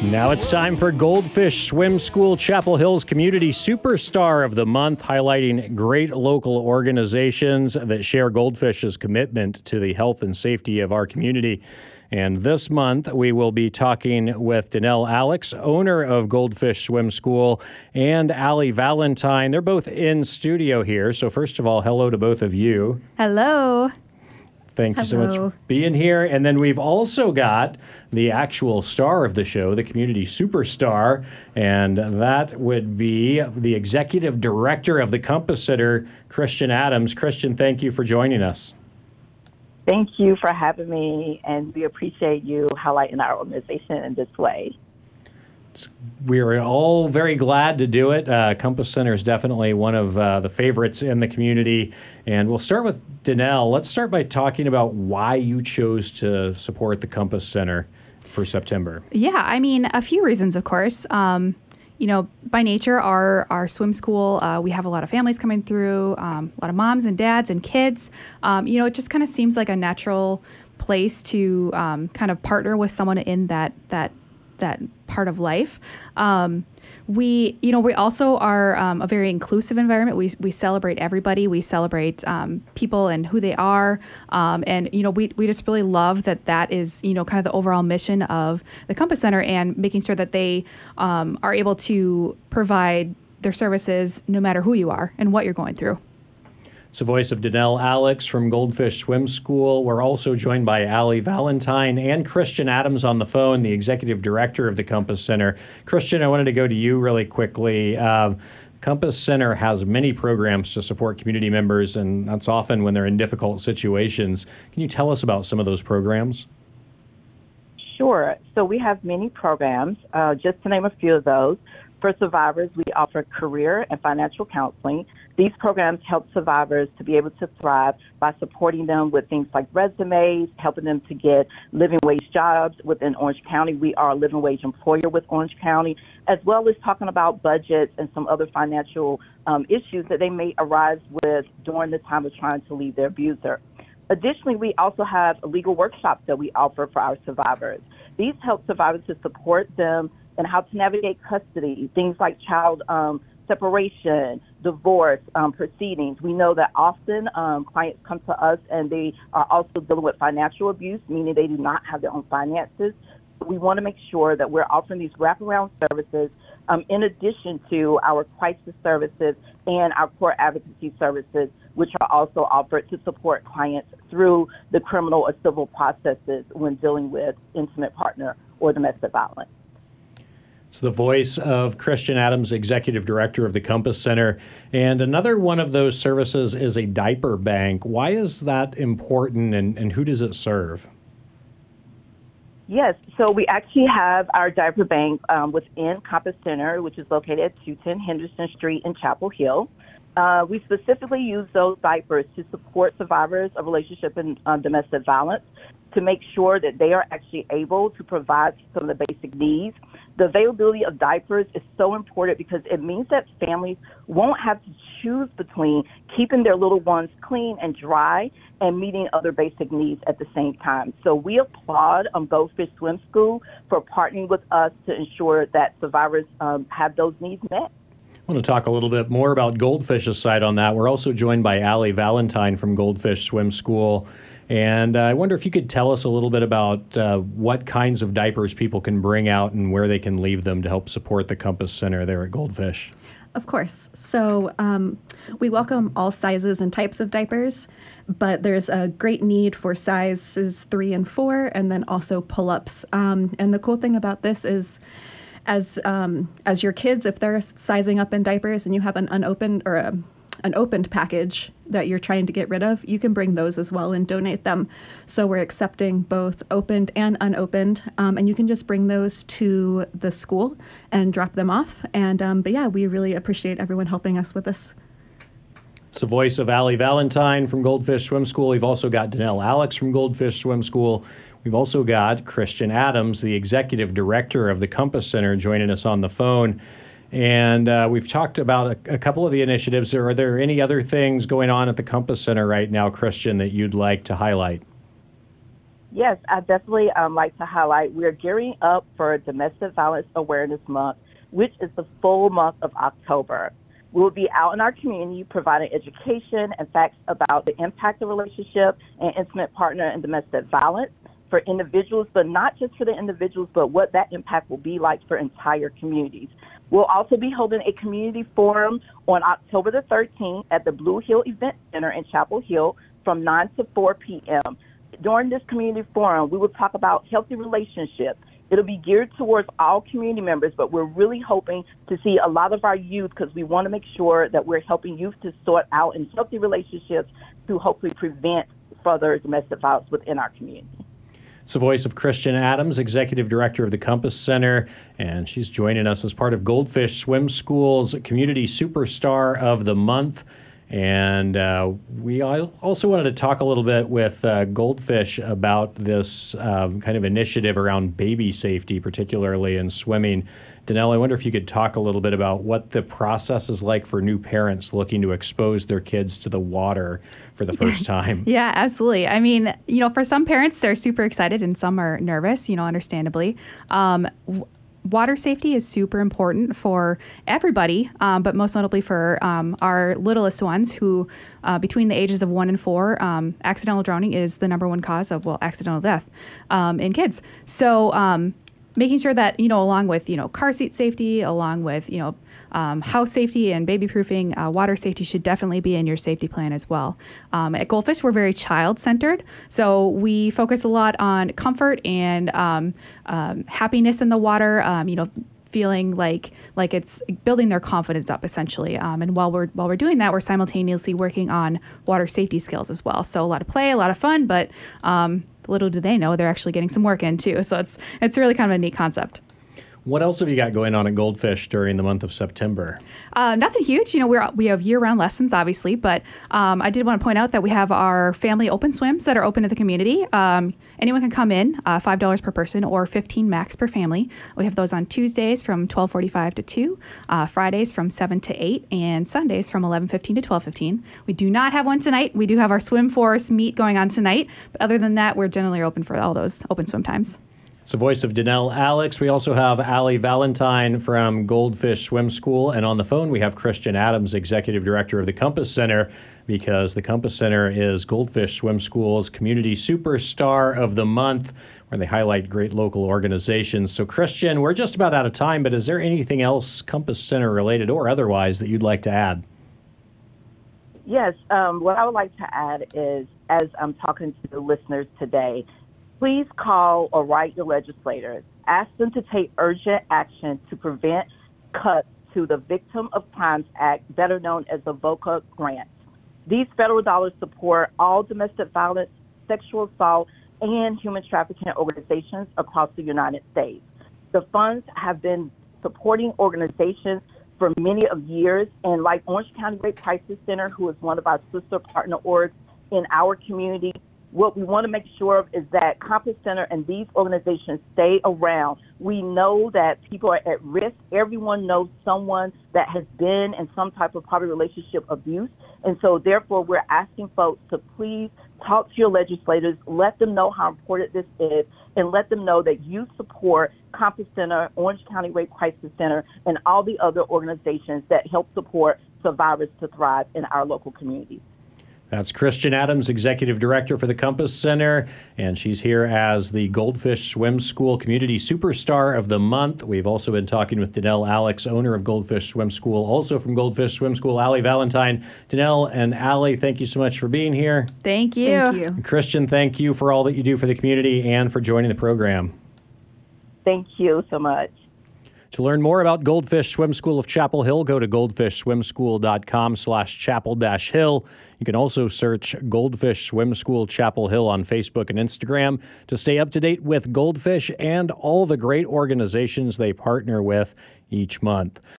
Now it's time for Goldfish Swim School, Chapel Hill's Community Superstar of the Month, highlighting great local organizations that share Goldfish's commitment to the health and safety of our community. And this month, we will be talking with Danelle Alex, owner of Goldfish Swim School, and Allie Valentine. They're both in studio here. So first of all, hello to both of you. Hello. Thank you so much for being here. And then we've also got the actual star of the show, the community superstar, and that would be the executive director of the Compass Center, Christian Adams. Christian, thank you for joining us. Thank you for having me, and we appreciate you highlighting our organization in this way. We're all very glad to do it. Compass Center is definitely one of the favorites in the community. And we'll start with Danelle. Let's start by talking about why you chose to support the Compass Center for September. Yeah, I mean, a few reasons, of course. By nature, our swim school, we have a lot of families coming through, a lot of moms and dads and kids. It just kind of seems like a natural place to kind of partner with someone in that part of life. We also are a very inclusive environment. We celebrate everybody. We celebrate people and who they are. We just really love that is, kind of the overall mission of the Compass Center, and making sure that they are able to provide their services no matter who you are and what you're going through. It's the voice of Danelle Alex from Goldfish Swim School. We're also joined by Allie Valentine and Christian Adams on the phone, the executive director of the Compass Center. Christian, I wanted to go to you really quickly. Compass Center has many programs to support community members, and that's often when they're in difficult situations. Can you tell us about some of those programs? Sure. So we have many programs. Just to name a few of those, for survivors, we offer career and financial counseling. These programs help survivors to be able to thrive by supporting them with things like resumes, helping them to get living wage jobs within Orange County. We are a living wage employer with Orange County, as well as talking about budgets and some other financial issues that they may arise with during the time of trying to leave their abuser. Additionally, we also have legal workshops that we offer for our survivors. These help survivors to support them and how to navigate custody, things like child separation, divorce proceedings. We know that often clients come to us and they are also dealing with financial abuse, meaning they do not have their own finances. We want to make sure that we're offering these wraparound services in addition to our crisis services and our core advocacy services, which are also offered to support clients through the criminal or civil processes when dealing with intimate partner or domestic violence. It's the voice of Christian Adams, executive director of the Compass Center. And another one of those services is a diaper bank. Why is that important, and who does it serve? Yes, so we actually have our diaper bank within Compass Center, which is located at 210 Henderson Street in Chapel Hill. We specifically use those diapers to support survivors of relationship and domestic violence, to make sure that they are actually able to provide some of the basic needs. The availability of diapers is so important because it means that families won't have to choose between keeping their little ones clean and dry and meeting other basic needs at the same time. So we applaud Goldfish Swim School for partnering with us to ensure that survivors have those needs met. I want to talk a little bit more about Goldfish's side on that. We're also joined by Allie Valentine from Goldfish Swim School. And I wonder if you could tell us a little bit about what kinds of diapers people can bring out and where they can leave them to help support the Compass Center there at Goldfish. Of course. So we welcome all sizes and types of diapers, but there's a great need for sizes 3 and 4, and then also pull-ups. And the cool thing about this is, as your kids, if they're sizing up in diapers and you have an unopened or an opened package that you're trying to get rid of, you can bring those as well and donate them. So we're accepting both opened and unopened, and you can just bring those to the school and drop them off. And but yeah, we really appreciate everyone helping us with this. It's the voice of Allie Valentine from Goldfish Swim School. We've also got Danelle Alex from Goldfish Swim School. We've also got Christian Adams, the executive director of the Compass Center, joining us on the phone. And we've talked about a couple of the initiatives. Are there any other things going on at the Compass Center right now, Christian, that you'd like to highlight? Yes, I definitely like to highlight we're gearing up for Domestic Violence Awareness Month, which is the full month of October. We'll be out in our community providing education and facts about the impact of relationship and intimate partner and domestic violence for individuals, but not just for the individuals, but what that impact will be like for entire communities. We'll also be holding a community forum on October the 13th at the Blue Hill Event Center in Chapel Hill from 9 to 4 p.m. During this community forum, we will talk about healthy relationships. It'll be geared towards all community members, but we're really hoping to see a lot of our youth because we want to make sure that we're helping youth to sort out in healthy relationships to hopefully prevent further domestic violence within our community. It's the voice of Christian Adams, Executive Director of the Compass Center, and she's joining us as part of Goldfish Swim School's Community Superstar of the Month. And we also wanted to talk a little bit with Goldfish about this kind of initiative around baby safety, particularly in swimming. Danelle, I wonder if you could talk a little bit about what the process is like for new parents looking to expose their kids to the water for the first time. Yeah, absolutely. I mean, for some parents, they're super excited and some are nervous, understandably. Water safety is super important for everybody, but most notably for our littlest ones who, between the ages of 1 and 4, accidental drowning is the number one cause of, accidental death in kids. So making sure that, along with, car seat safety, along with, house safety and baby proofing, water safety should definitely be in your safety plan as well. At Goldfish, we're very child-centered, so we focus a lot on comfort and happiness in the water, feeling like it's building their confidence up essentially. And while we're doing that, we're simultaneously working on water safety skills as well. So a lot of play, a lot of fun, but little do they know they're actually getting some work in too. So it's really kind of a neat concept. What else have you got going on at Goldfish during the month of September? Nothing huge. We have year-round lessons, obviously, but I did want to point out that we have our family open swims that are open to the community. Anyone can come in, $5 per person or $15 max per family. We have those on Tuesdays from 12:45 to 2, Fridays from 7 to 8, and Sundays from 11:15 to 12:15. We do not have one tonight. We do have our Swim Force meet going on tonight, but other than that, we're generally open for all those open swim times. It's the voice of Danelle Alex. We also have Allie Valentine from Goldfish Swim School. And on the phone, we have Christian Adams, Executive Director of the Compass Center, because the Compass Center is Goldfish Swim School's Community Superstar of the Month, where they highlight great local organizations. So, Christian, we're just about out of time, but is there anything else Compass Center related or otherwise that you'd like to add? Yes, what I would like to add is, as I'm talking to the listeners today, please call or write your legislators. Ask them to take urgent action to prevent cuts to the Victim of Crimes Act, better known as the VOCA grant. These federal dollars support all domestic violence, sexual assault, and human trafficking organizations across the United States. The funds have been supporting organizations for many of years, and like Orange County Rape Crisis Center, who is one of our sister partner orgs in our community, what we want to make sure of is that Compass Center and these organizations stay around. We know that people are at risk. Everyone knows someone that has been in some type of probably relationship abuse. And so therefore, we're asking folks to please talk to your legislators, let them know how important this is, and let them know that you support Compass Center, Orange County Rape Crisis Center, and all the other organizations that help support survivors to thrive in our local communities. That's Christian Adams, Executive Director for the Compass Center, and she's here as the Goldfish Swim School Community Superstar of the Month. We've also been talking with Danelle Alex, owner of Goldfish Swim School, also from Goldfish Swim School, Allie Valentine. Danelle and Allie, thank you so much for being here. Thank you. Thank you. And Christian, thank you for all that you do for the community and for joining the program. Thank you so much. To learn more about Goldfish Swim School of Chapel Hill, go to goldfishswimschool.com/chapel-hill. You can also search Goldfish Swim School Chapel Hill on Facebook and Instagram to stay up to date with Goldfish and all the great organizations they partner with each month.